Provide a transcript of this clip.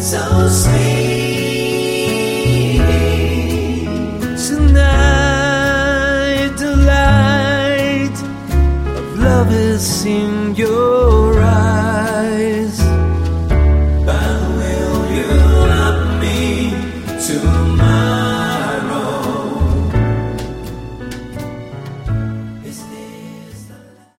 so sweet. Tonight the light of love is in your eyes.